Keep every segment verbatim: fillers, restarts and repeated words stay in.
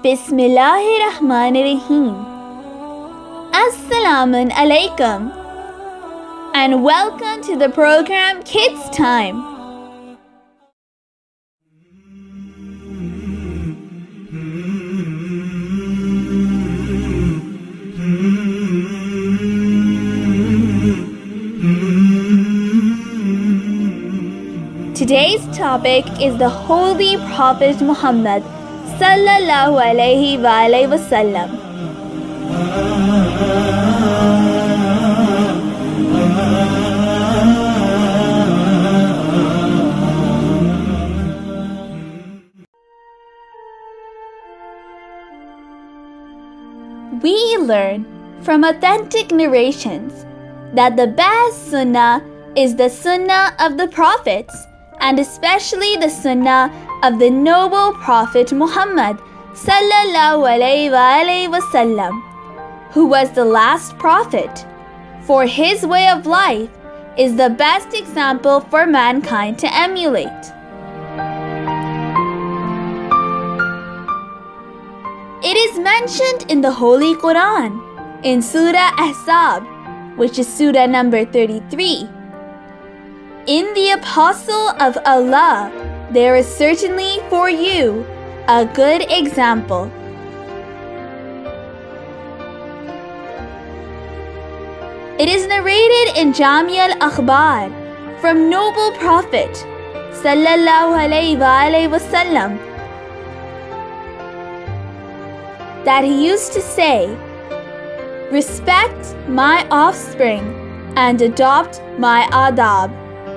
Bismillahirrahmanirrahim. Assalamu alaikum and welcome to the program Kids Time. Today's topic is the Holy Prophet Muhammad sallallahu alaihi wa alayhi wasallam. We learn from authentic narrations that the best sunnah is the sunnah of the prophets, and especially the sunnah of the noble Prophet Muhammad sallallahu alaihi wa alayhi wasallam, who was the last prophet, for his way of life is the best example for mankind to emulate. It is mentioned in the Holy Quran in Surah Ahzab, which is Surah number thirty-three. In the Apostle of Allah, there is certainly for you a good example. It is narrated in Jami al-Akhbar from noble Prophet sallallahu alaihi wa alayhi wasallam that he used to say, "Respect my offspring and adopt my adab."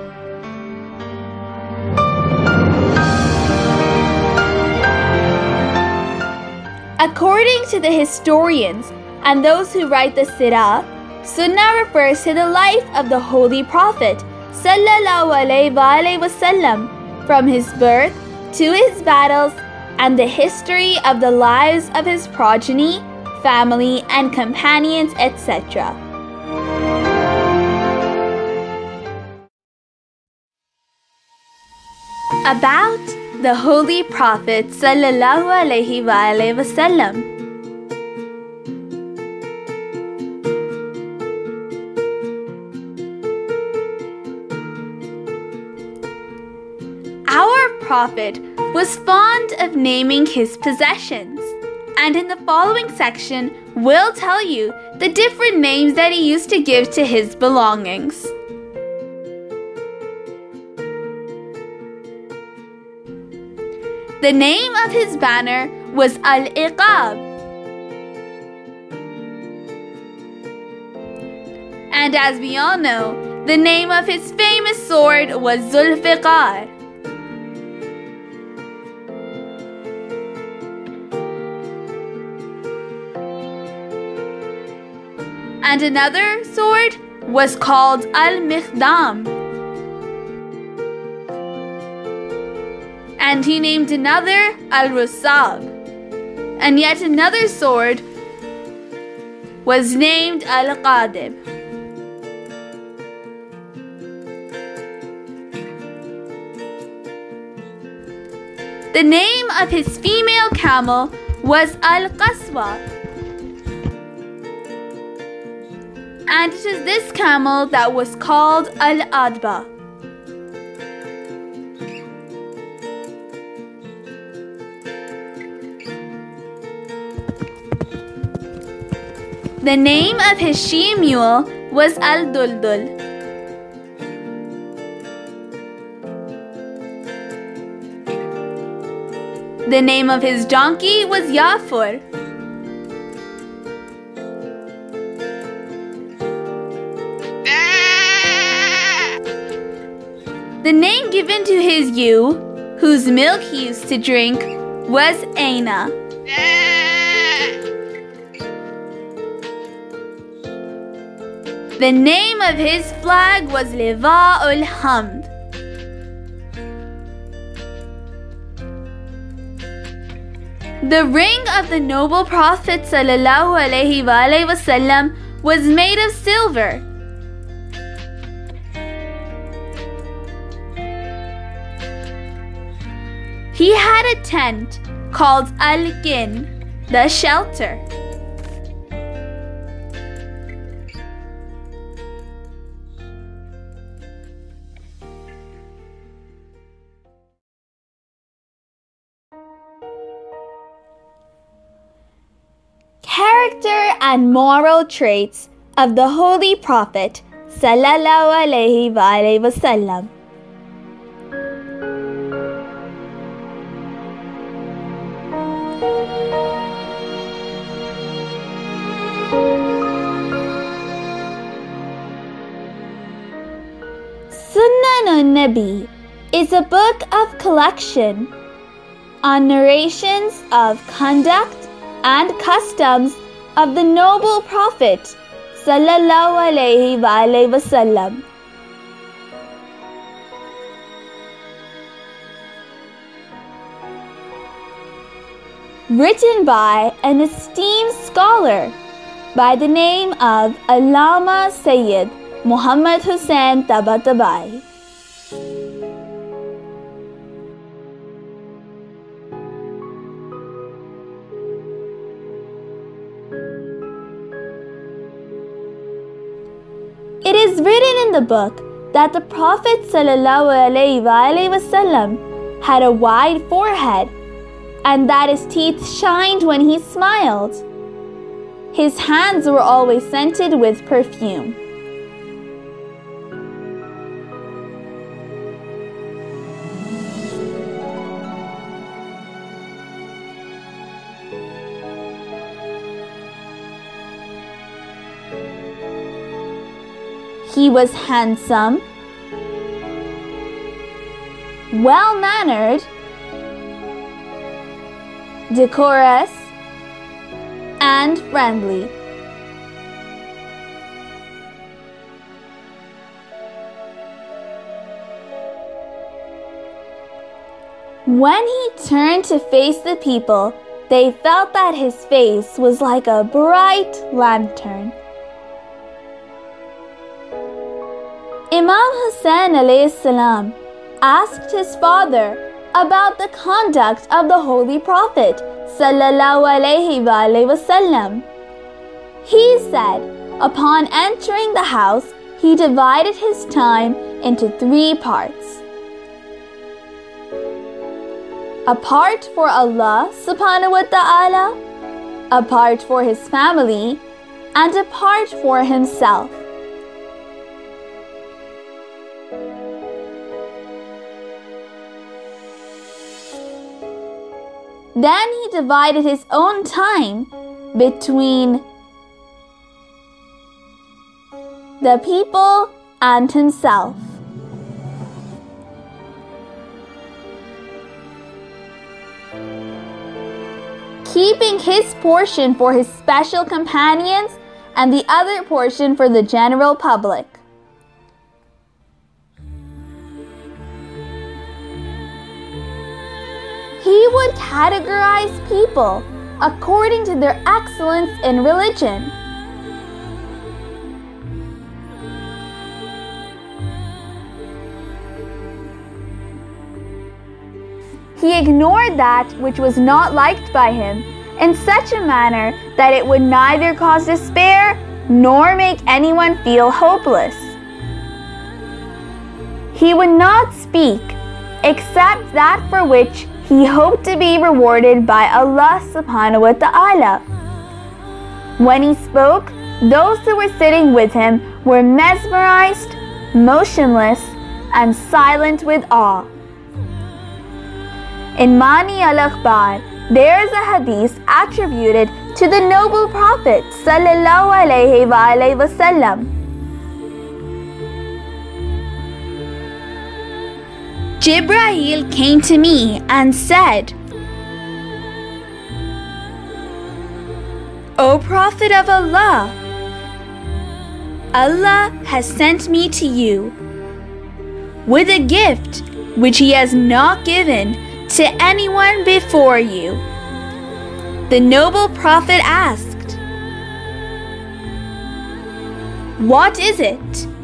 According to the historians and those who write the Sirah, Sunnah refers to the life of the Holy Prophet sallallahu alaihi wa alayhi wasallam, from his birth to his battles and the history of the lives of his progeny, family and companions, et cetera. About the Holy Prophet sallallahu alaihi wa alayhi wasallam. Our Prophet was fond of naming his possessions, and in the following section we'll tell you the different names that he used to give to his belongings. The name of his banner was Al-Iqab, and as we all know, the name of his famous sword was Zulfiqar. And another sword was called Al-Mikhdam. And he named another Al-Rusab. And yet another sword was named Al-Qadib. The name of his female camel was Al-Qaswa. And it is this camel that was called Al-Adba. The name of his she-mule was Al-Duldul. The name of his donkey was Yafur. The name given to his ewe, whose milk he used to drink, was Aina. The name of his flag was Liwa'ul Hamd. The ring of the noble Prophet sallallahu alaihi wasallam was made of silver. He had a tent called Al-Qin. the shelter. Character and moral traits of the Holy Prophet Sallallahu Alaihi Wasallam. Sunan Nabi is a book of collection on narrations of conduct and customs of the noble Prophet Sallallahu Alaihi Wasallam. Written by an esteemed scholar by the name of Allama Sayyid Muhammad Hussain Tabatabai. It is written in the book that the Prophet ﷺ had a wide forehead and that his teeth shined when he smiled. His hands were always scented with perfume. He was handsome, well-mannered, decorous, and friendly. When he turned to face the people, they felt that his face was like a bright lantern. Imam Hussain alayhi salam asked his father about the conduct of the Holy Prophet Sallallahu Alaihi Wasallam. He said, upon entering the house, he divided his time into three parts. A part for Allah subhanahu wa ta'ala, a part for his family, and a part for himself. Then he divided his own time between the people and himself. Keeping his portion for his special companions and the other portion for the general public. He would categorize people according to their excellence in religion. He ignored that which was not liked by him in such a manner that it would neither cause despair nor make anyone feel hopeless. He would not speak except that for which he hoped to be rewarded by Allah subhanahu wa ta'ala. When he spoke, those who were sitting with him were mesmerized, motionless, and silent with awe. In Mani al-Akhbar, there is a hadith attributed to the noble Prophet Sallallahu Alaihi Wasallam. Jibreel came to me and said, O Prophet of Allah, Allah has sent me to you with a gift which He has not given to anyone before you. The noble Prophet asked, What is it?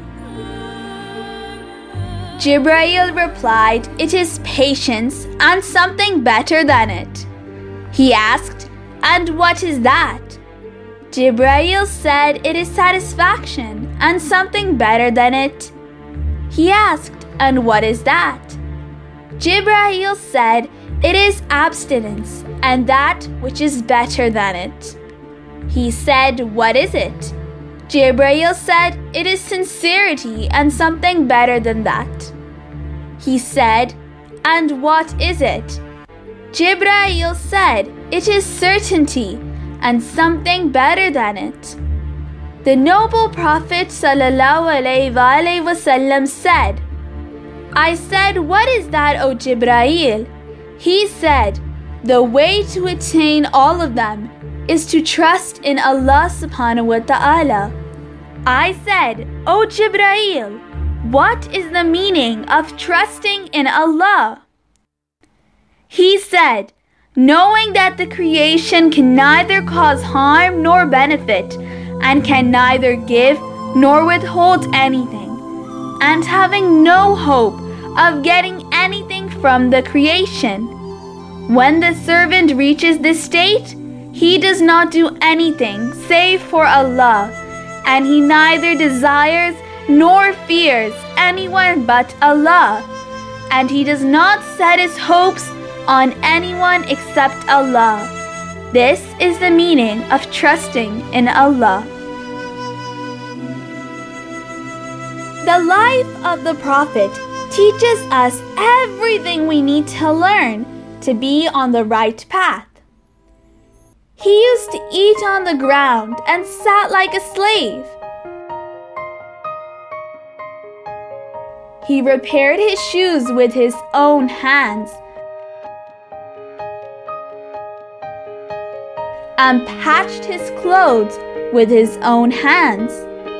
Jibreel replied, It is patience and something better than it. He asked, "And what is that?" Jibreel said, "It is satisfaction and something better than it." He asked, "And what is that?" Jibreel said, "It is abstinence and that which is better than it." He said, "What is it?" Jibreel said, "It is sincerity and something better than that." He said, "And what is it?" Jibreel said, "It is certainty and something better than it." The noble Prophet ﷺ said, I said, "What is that, O Jibreel?" He said, "The way to attain all of them is to trust in Allah subhanahu wa ta'ala." I said, "O Jibreel, what is the meaning of trusting in Allah?" He said, "Knowing that the creation can neither cause harm nor benefit, and can neither give nor withhold anything, and having no hope of getting anything from the creation. When the servant reaches this state, he does not do anything save for Allah, and he neither desires nor fears anyone but Allah, and he does not set his hopes on anyone except Allah." This is the meaning of trusting in Allah. The life of the Prophet teaches us everything we need to learn to be on the right path. He used to eat on the ground and sat like a slave. He repaired his shoes with his own hands and patched his clothes with his own hands.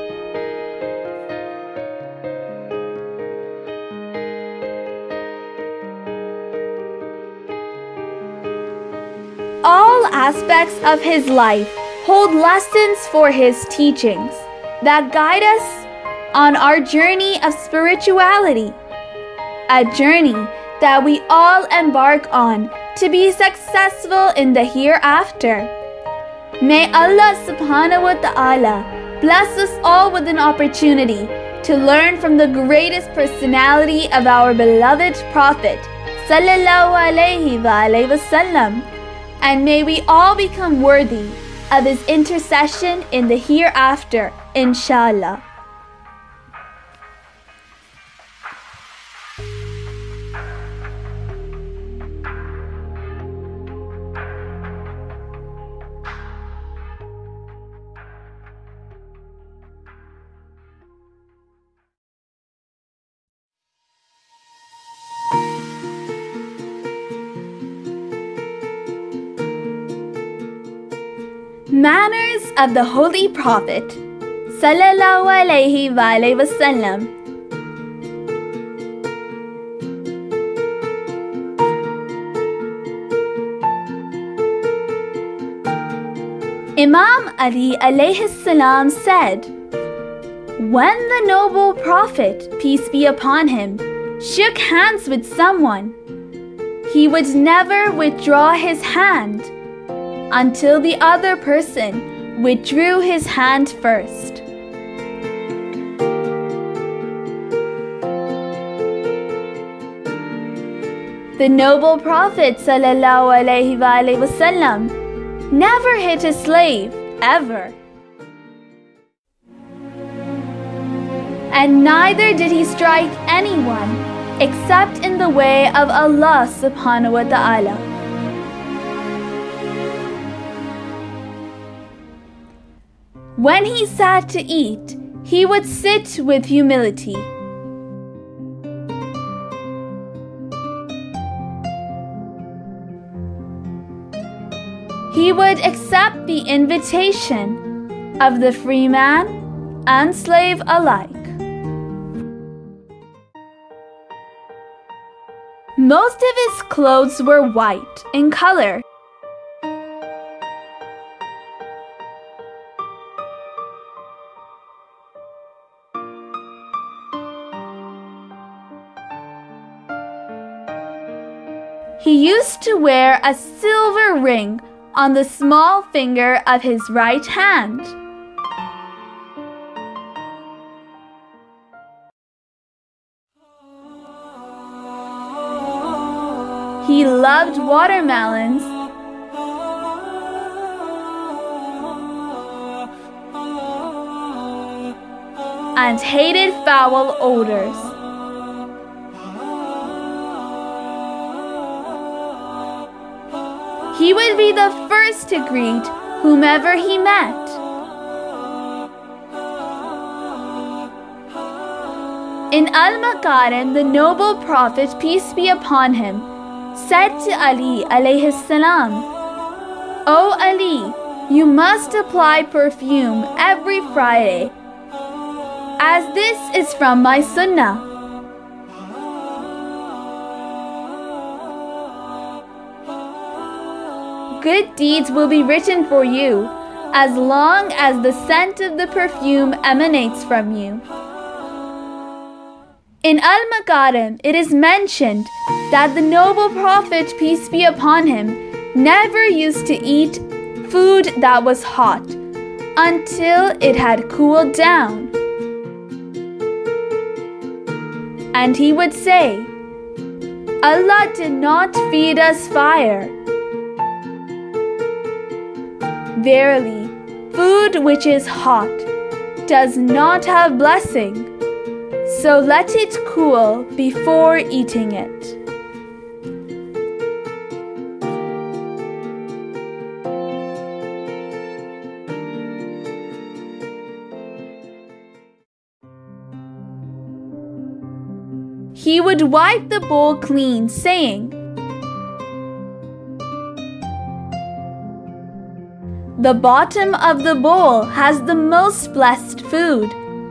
All aspects of his life hold lessons for his teachings that guide us on our journey of spirituality, a journey that we all embark on to be successful in the hereafter. May Allah subhanahu wa ta'ala bless us all with an opportunity to learn from the greatest personality of our beloved Prophet sallallahu alayhi wa alayhi wa sallam, and may we all become worthy of his intercession in the hereafter, inshallah. Manners of the Holy Prophet sallallahu alayhi wa alayhi wa sallam. Imam Ali alayhi salam said, "When the noble Prophet, peace be upon him, shook hands with someone, he would never withdraw his hand until the other person withdrew his hand first." The noble Prophet sallallahu alayhi wa alayhi wa sallam never hit a slave, ever. And neither did he strike anyone except in the way of Allah subhanahu wa ta'ala. When he sat to eat, he would sit with humility. He would accept the invitation of the free man and slave alike. Most of his clothes were white in color. He used to wear a silver ring on the small finger of his right hand. He loved watermelons and hated foul odors. He would be the first to greet whomever he met. In Al-Makarim, the noble Prophet, peace be upon him, said to Ali alayhi salam, "O Ali, you must apply perfume every Friday, as this is from my sunnah." Good deeds will be written for you as long as the scent of the perfume emanates from you. In Al-Makarim, it is mentioned that the noble Prophet, peace be upon him, never used to eat food that was hot until it had cooled down. And he would say, "Allah did not feed us fire. Verily, food which is hot does not have blessing, so let it cool before eating it." He would wipe the bowl clean, saying, "The bottom of the bowl has the most blessed food."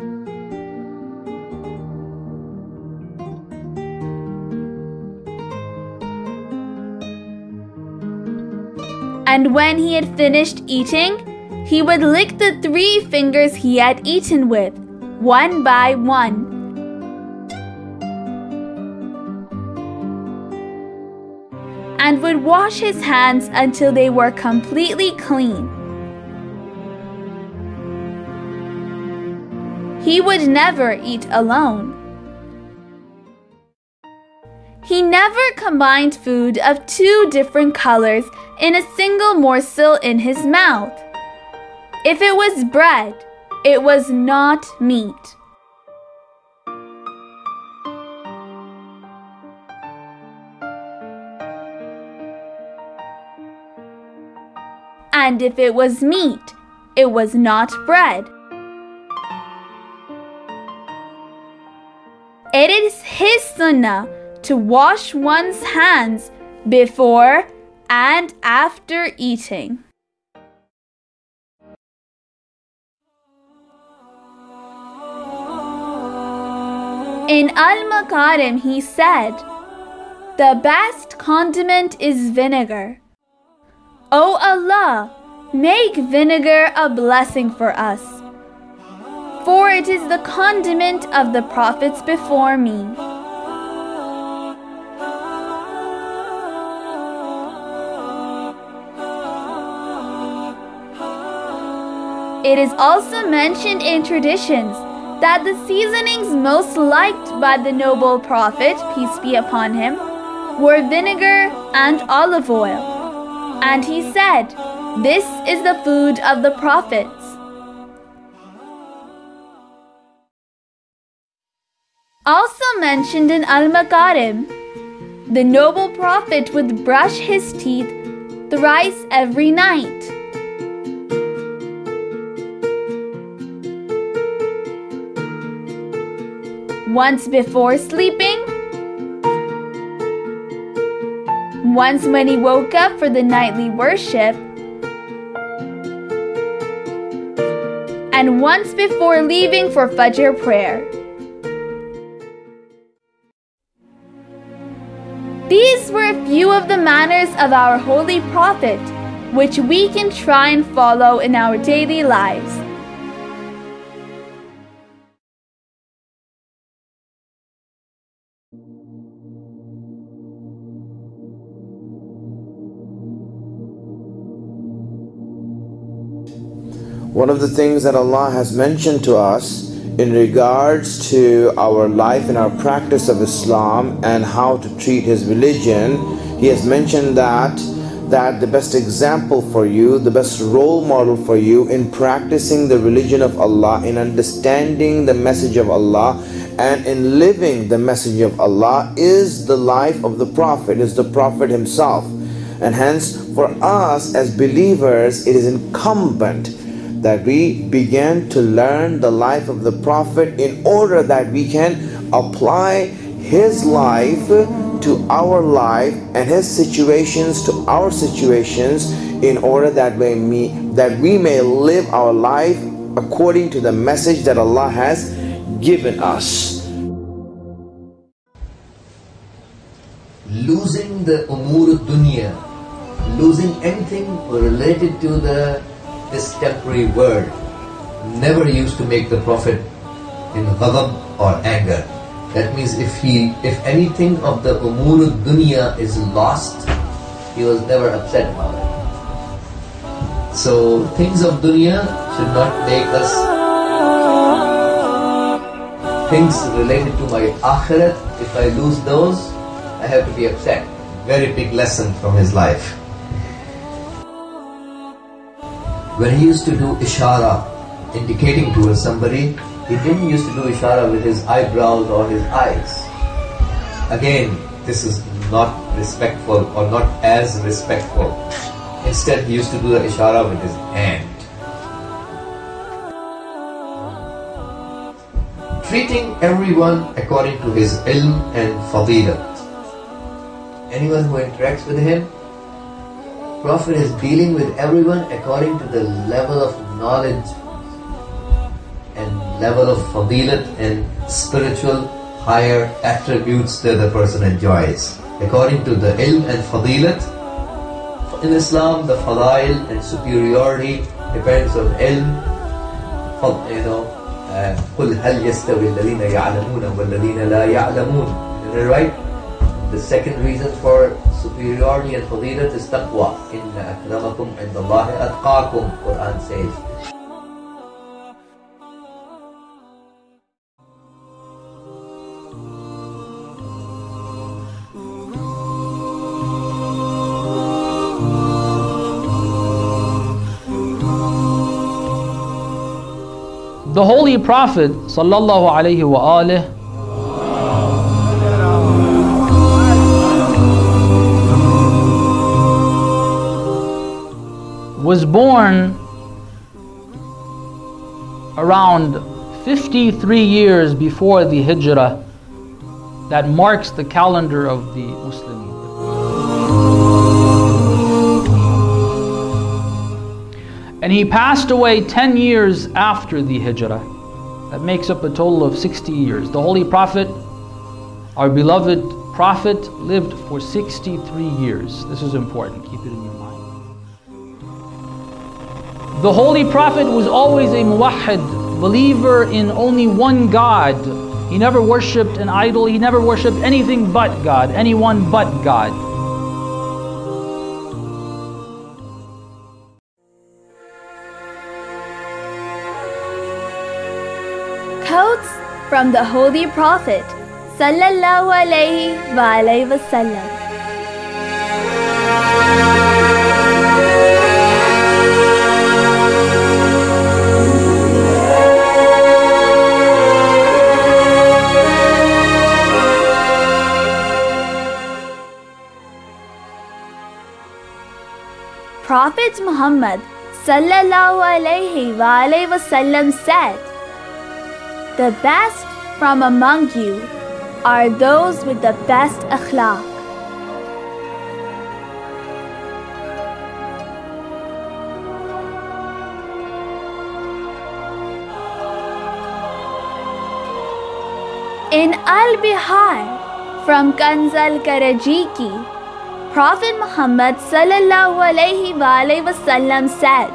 And when he had finished eating, he would lick the three fingers he had eaten with, one by one. And would wash his hands until they were completely clean. He would never eat alone. He never combined food of two different colors in a single morsel in his mouth. If it was bread, it was not meat. And if it was meat, it was not bread. It is his sunnah to wash one's hands before and after eating. In Al-Makarim, he said, "The best condiment is vinegar. O Allah, make vinegar a blessing for us, for it is the condiment of the prophets before me." It is also mentioned in traditions that the seasonings most liked by the noble Prophet, peace be upon him, were vinegar and olive oil. And he said, "This is the food of the prophets." Also mentioned in Al-Makarim, the noble Prophet would brush his teeth thrice every night. Once before sleeping, once when he woke up for the nightly worship, and once before leaving for Fajr prayer. These were a few of the manners of our Holy Prophet, which we can try and follow in our daily lives. One of the things that Allah has mentioned to us in regards to our life and our practice of Islam and how to treat His religion, He has mentioned that that the best example for you, the best role model for you in practicing the religion of Allah, in understanding the message of Allah and in living the message of Allah is the life of the Prophet, is the Prophet himself. And hence for us as believers, it is incumbent that we begin to learn the life of the Prophet in order that we can apply his life to our life and his situations to our situations in order that we may, that we may live our life according to the message that Allah has given us. Losing the umur dunya, losing anything related to the this temporary world, never used to make the Prophet in ghadab or anger. That means if he, if anything of the umur dunya is lost, he was never upset about it. So things of dunya should not make us. Things related to my akhirat, if I lose those, I have to be upset. Very big lesson from his life. When he used to do ishara, indicating towards somebody, he didn't used to do ishara with his eyebrows or his eyes. Again, this is not respectful or not as respectful. Instead, he used to do the ishara with his hand. Treating everyone according to his ilm and fadilat. Anyone who interacts with him, Prophet is dealing with everyone according to the level of knowledge and level of fadilat and spiritual higher attributes that the person enjoys. According to the ilm and fadilat, in Islam the fadail and superiority depends on ilm. You know, قُلْ هَلْ يَسْتَوِي الَّذِينَ يَعْلَمُونَ وَالَّذِينَ لَا يَعْلَمُونَ. Right? The second reason for superiority and fadilat is taqwa. Inna akramakum indallahi atqakum, Quran says. The Holy Prophet sallallahu alaihi wa alihi was born around fifty-three years before the Hijrah that marks the calendar of the Muslims. And he passed away ten years after the Hijrah. That makes up a total of sixty years. The Holy Prophet, our beloved Prophet, lived for sixty-three years. This is important, keep it in your mind. The Holy Prophet was always a muwahhid, believer in only one God. He never worshipped an idol, he never worshipped anything but God, anyone but God. Quotes from the Holy Prophet sallallahu alaihi wa alayhi wa sallam. Prophet Muhammad sallallahu alaihi wa alayhi wa sallam said, "The best from among you are those with the best akhlaq." In Al-Bihar from Kanz al-Karajiki, Prophet Muhammad sallallahu alaihi wa alayhi wa sallam said,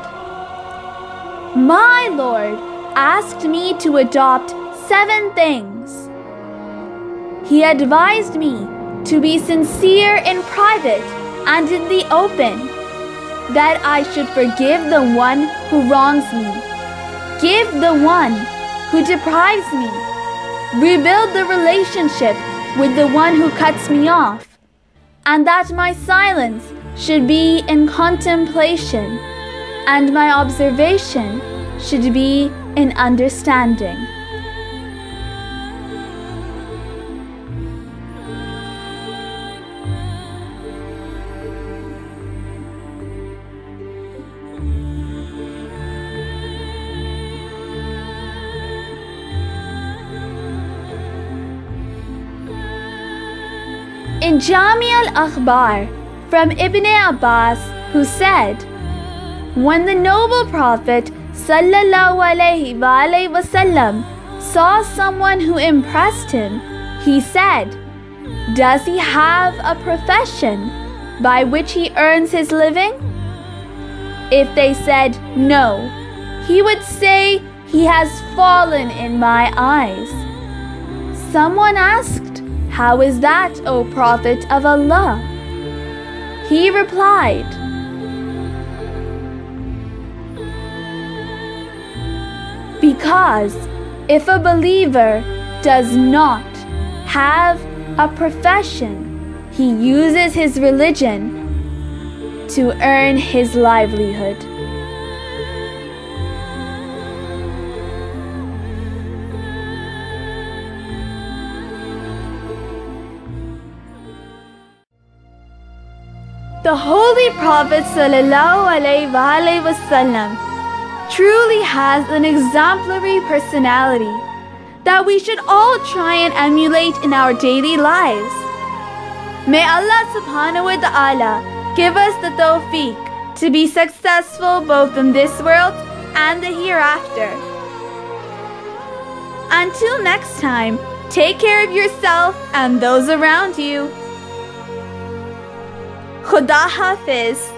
"My Lord asked me to adopt seven things. He advised me to be sincere in private and in the open, that I should forgive the one who wrongs me, give the one who deprives me, rebuild the relationship with the one who cuts me off, and that my silence should be in contemplation, and my observation should be in understanding. In Jami al-Akhbar from Ibn Abbas, who said, when the noble Prophet sallallahu alaihi wasallam saw someone who impressed him, he said, does he have a profession by which he earns his living? If they said no, he would say, he has fallen in my eyes. Someone asked, how is that, O Prophet of Allah? He replied, because if a believer does not have a profession, he uses his religion to earn his livelihood. The Holy Prophet sallallahu alaihi wasallam truly has an exemplary personality that we should all try and emulate in our daily lives. May Allah subhanahu wa ta'ala give us the tawfiq to be successful both in this world and the hereafter. Until next time, take care of yourself and those around you. Khuda Hafiz.